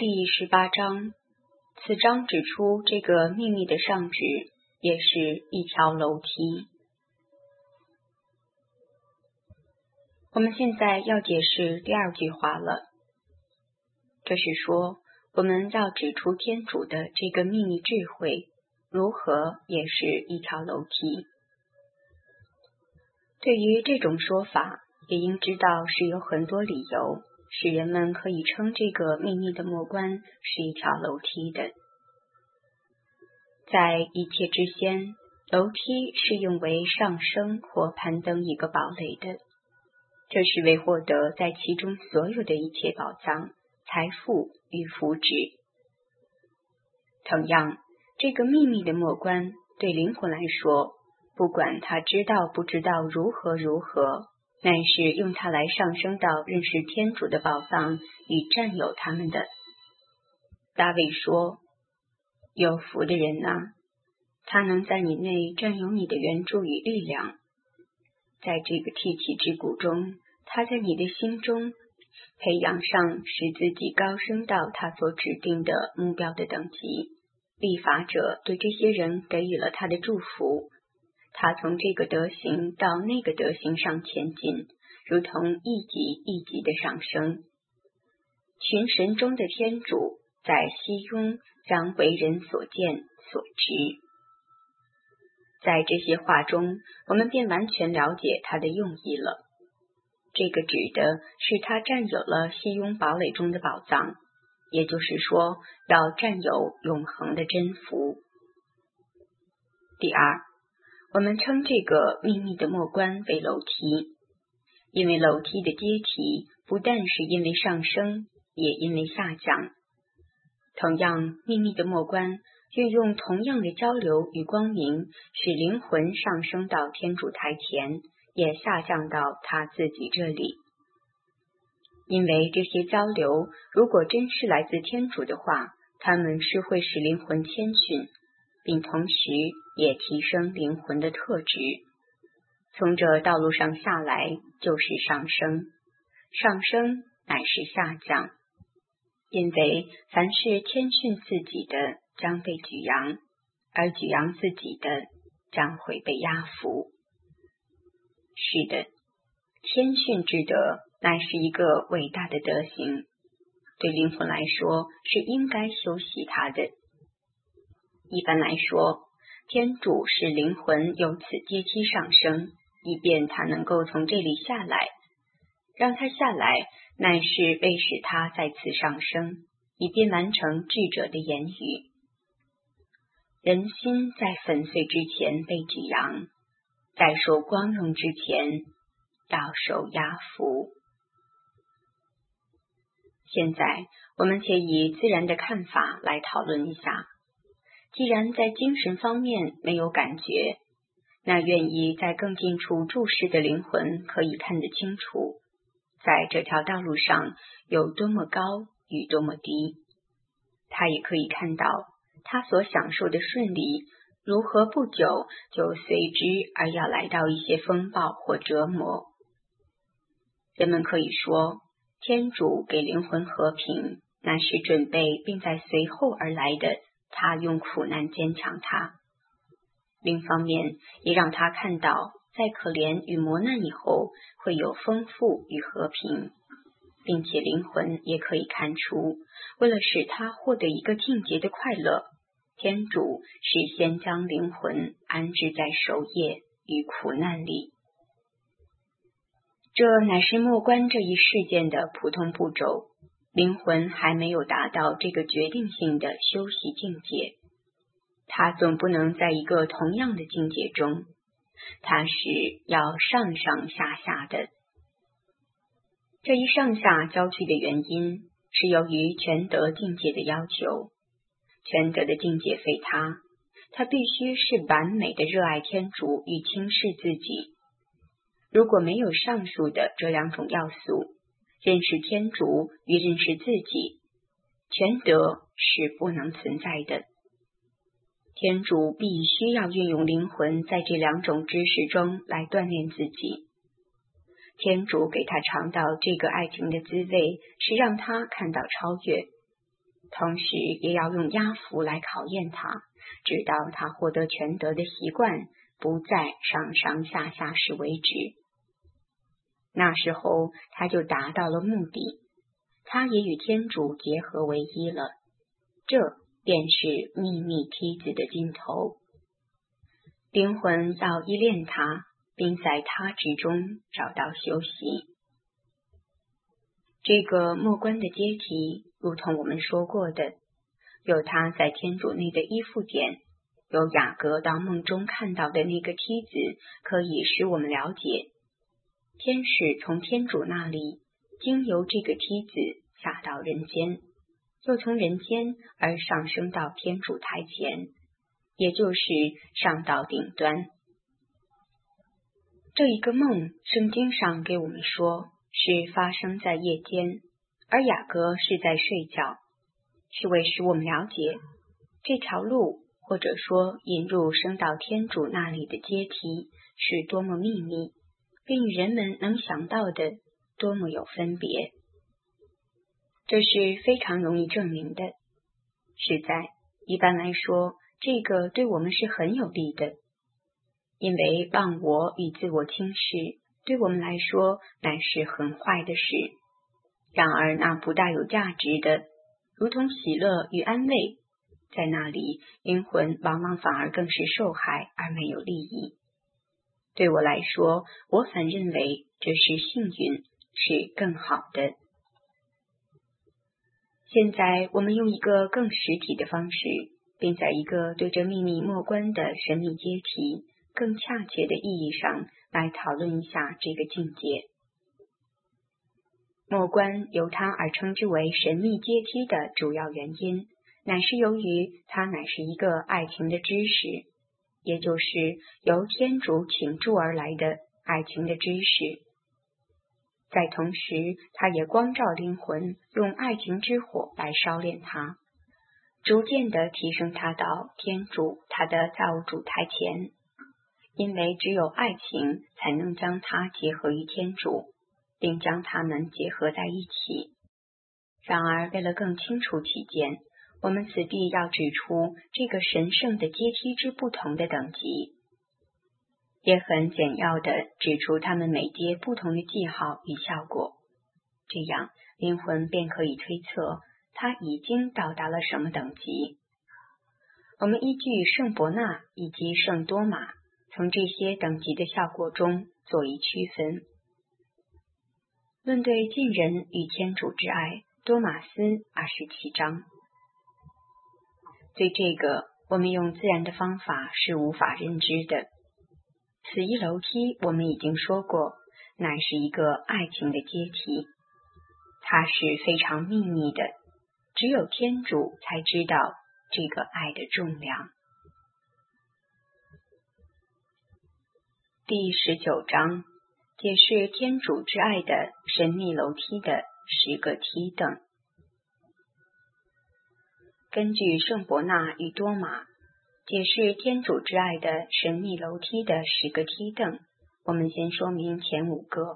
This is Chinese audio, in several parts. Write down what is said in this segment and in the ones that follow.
第18章，此章指出这个秘密的上址也是一条楼梯。我们现在要解释第二句话了，这是说我们要指出天主的这个秘密智慧如何也是一条楼梯。对于这种说法，也应知道是有很多理由使人们可以称这个秘密的末关是一条楼梯的。在一切之先，楼梯是用为上升或攀登一个堡垒的，这是为获得在其中所有的一切宝藏、财富与福祉。同样，这个秘密的末关对灵魂来说，不管他知道不知道如何，乃是用它来上升到认识天主的宝藏与占有他们的。大卫说，有福的人啊，他能在你内占有你的援助与力量。在这个涕泣之谷中，他在你的心中培养上使自己高升到他所指定的目标的等级。立法者对这些人给予了他的祝福，他从这个德行到那个德行上前进，如同一级一级的上升。群神中的天主在熙雍将为人所见所知。在这些话中，我们便完全了解他的用意了。这个指的是他占有了熙雍堡垒中的宝藏，也就是说，要占有永恒的真福。第二，我们称这个秘密的末关为楼梯，因为楼梯的阶梯不但是因为上升，也因为下降。同样，秘密的末关运用同样的交流与光明，使灵魂上升到天主台前，也下降到他自己这里。因为这些交流如果真是来自天主的话，他们是会使灵魂谦逊，并同时也提升灵魂的特质。从这道路上下来就是上升，上升乃是下降。因为凡是谦逊自己的将被举扬，而举扬自己的将会被压服。是的，谦逊之德乃是一个伟大的德行，对灵魂来说是应该修习它的。一般来说，天主使灵魂由此阶梯上升，以便他能够从这里下来。让他下来，乃是为使他再次上升，以便完成智者的言语。人心在粉碎之前被举扬，在受光荣之前要受压服。现在我们且以自然的看法来讨论一下。既然在精神方面没有感觉，那愿意在更近处注视的灵魂可以看得清楚，在这条道路上有多么高与多么低。他也可以看到他所享受的顺利如何不久就随之而要来到一些风暴或折磨。人们可以说，天主给灵魂和平，那是准备并在随后而来的他用苦难坚强他。另一方面也让他看到在可怜与磨难以后会有丰富与和平，并且灵魂也可以看出，为了使他获得一个境界的快乐，天主是先将灵魂安置在守夜与苦难里。这乃是末关这一事件的普通步骤，灵魂还没有达到这个决定性的修习境界。他总不能在一个同样的境界中，他是要上上下下的。这一上下交替的原因是由于全德境界的要求。全德的境界非他必须是完美的热爱天主与轻视自己。如果没有上述的这两种要素，认识天主与认识自己，全德是不能存在的。天主必须要运用灵魂在这两种知识中来锻炼自己。天主给他尝到这个爱情的滋味，是让他看到超越。 同时也要用压服来考验他，直到他获得全德的习惯不再上上下下时为止。那时候他就达到了目的，他也与天主结合为一了，这便是秘密梯子的尽头。灵魂要依恋他，并在他之中找到休息。这个末观的阶梯，如同我们说过的，有他在天主内的依附点，有雅各到梦中看到的那个梯子，可以使我们了解，天使从天主那里经由这个梯子下到人间，又从人间而上升到天主台前，也就是上到顶端。这一个梦，圣经上给我们说是发生在夜间，而雅各是在睡觉，是为使我们了解这条路，或者说引入升到天主那里的阶梯是多么秘密，并与人们能想到的多么有分别。这是非常容易证明的。实在，一般来说，这个对我们是很有利的，因为忘我与自我轻视对我们来说乃是很坏的事。然而那不大有价值的，如同喜乐与安慰，在那里灵魂往往反而更是受害而没有利益。对我来说，我反认为这是幸运，是更好的。现在我们用一个更实体的方式，并在一个对这秘密莫观的神秘阶梯更恰切的意义上来讨论一下这个境界。莫观由它而称之为神秘阶梯的主要原因，乃是由于它乃是一个爱情的知识，也就是由天主倾注而来的爱情的知识。在同时，它也光照灵魂，用爱情之火来烧炼它，逐渐地提升它到天主他的造物主台前，因为只有爱情才能将它结合于天主，并将它们结合在一起。然而，为了更清楚起见，我们此地要指出这个神圣的阶梯之不同的等级，也很简要地指出它们每阶不同的记号与效果，这样灵魂便可以推测它已经到达了什么等级。我们依据圣伯纳以及圣多马从这些等级的效果中做一区分。论对近人与天主之爱，多马斯27章。对这个，我们用自然的方法是无法认知的。此一楼梯我们已经说过，乃是一个爱情的阶梯，它是非常秘密的，只有天主才知道这个爱的重量。第19章，解释天主之爱的神秘楼梯的10个梯等。根据圣伯纳与多马解释天主之爱的神秘楼梯的10个梯等，我们先说明前5个。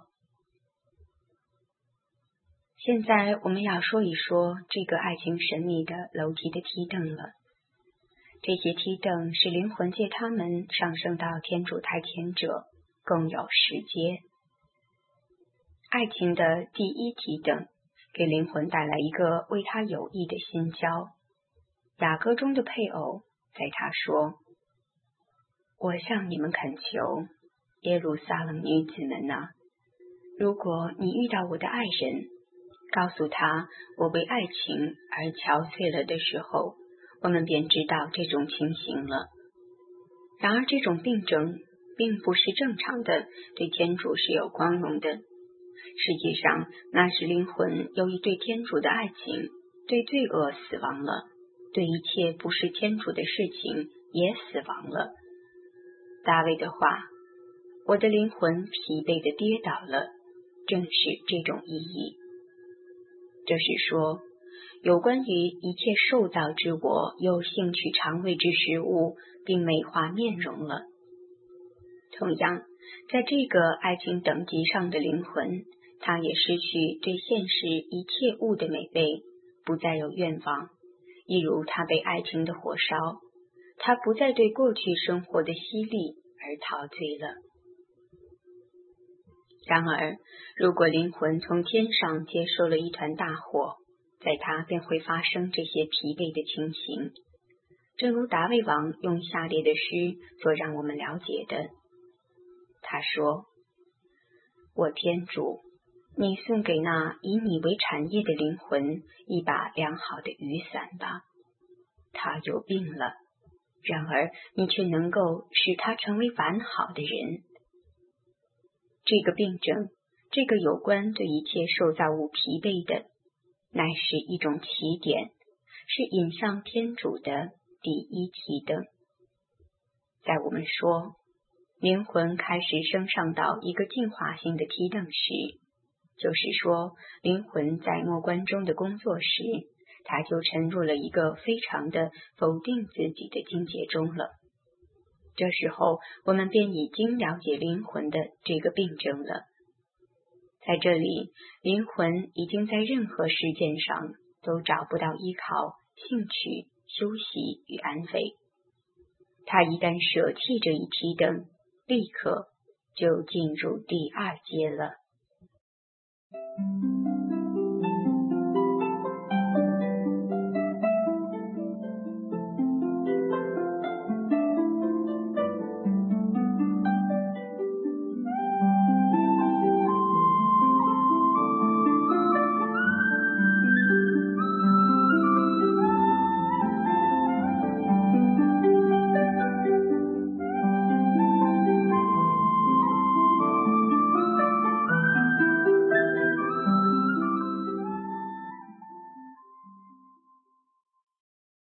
现在我们要说一说这个爱情神秘的楼梯的梯等了。这些梯等是灵魂借他们上升到天主台前者，共有10阶。爱情的第1梯等给灵魂带来一个为他有益的新交。雅歌中的配偶在他说：我向你们恳求，耶路撒冷女子们啊，如果你遇到我的爱人，告诉他我为爱情而憔悴了的时候，我们便知道这种情形了。然而这种病症并不是正常的，对天主是有光荣的。实际上，那是灵魂由于对天主的爱情，对罪恶死亡了，对一切不是天主的事情也死亡了。大卫的话，我的灵魂疲惫地跌倒了，正是这种意义。这是说，有关于一切受造之我有兴趣肠胃之食物，并美化面容了。同样，在这个爱情等级上的灵魂，它也失去对现实一切物的美味，不再有愿望， 一如他被爱情的火烧，他不再对过去生活的犀利而陶醉了。然而，如果灵魂从天上接受了一团大火，在他便会发生这些疲惫的情形。正如达卫王用下列的诗所让我们了解的，他说：我天主，你送给那以你为产业的灵魂一把良好的雨伞吧。他有病了，然而你却能够使他成为完好的人。这个病症，这个有关对一切受造物疲惫的，乃是一种起点，是引向天主的第一提灯。在我们说灵魂开始升上到一个进化性的梯灯时，就是说灵魂在末观中的工作时，它就沉入了一个非常的否定自己的境界中了。这时候我们便已经了解灵魂的这个病症了。在这里，灵魂已经在任何事件上都找不到依靠、兴趣、休息与安慰。他一旦舍弃这一梯灯，立刻就进入第二阶了。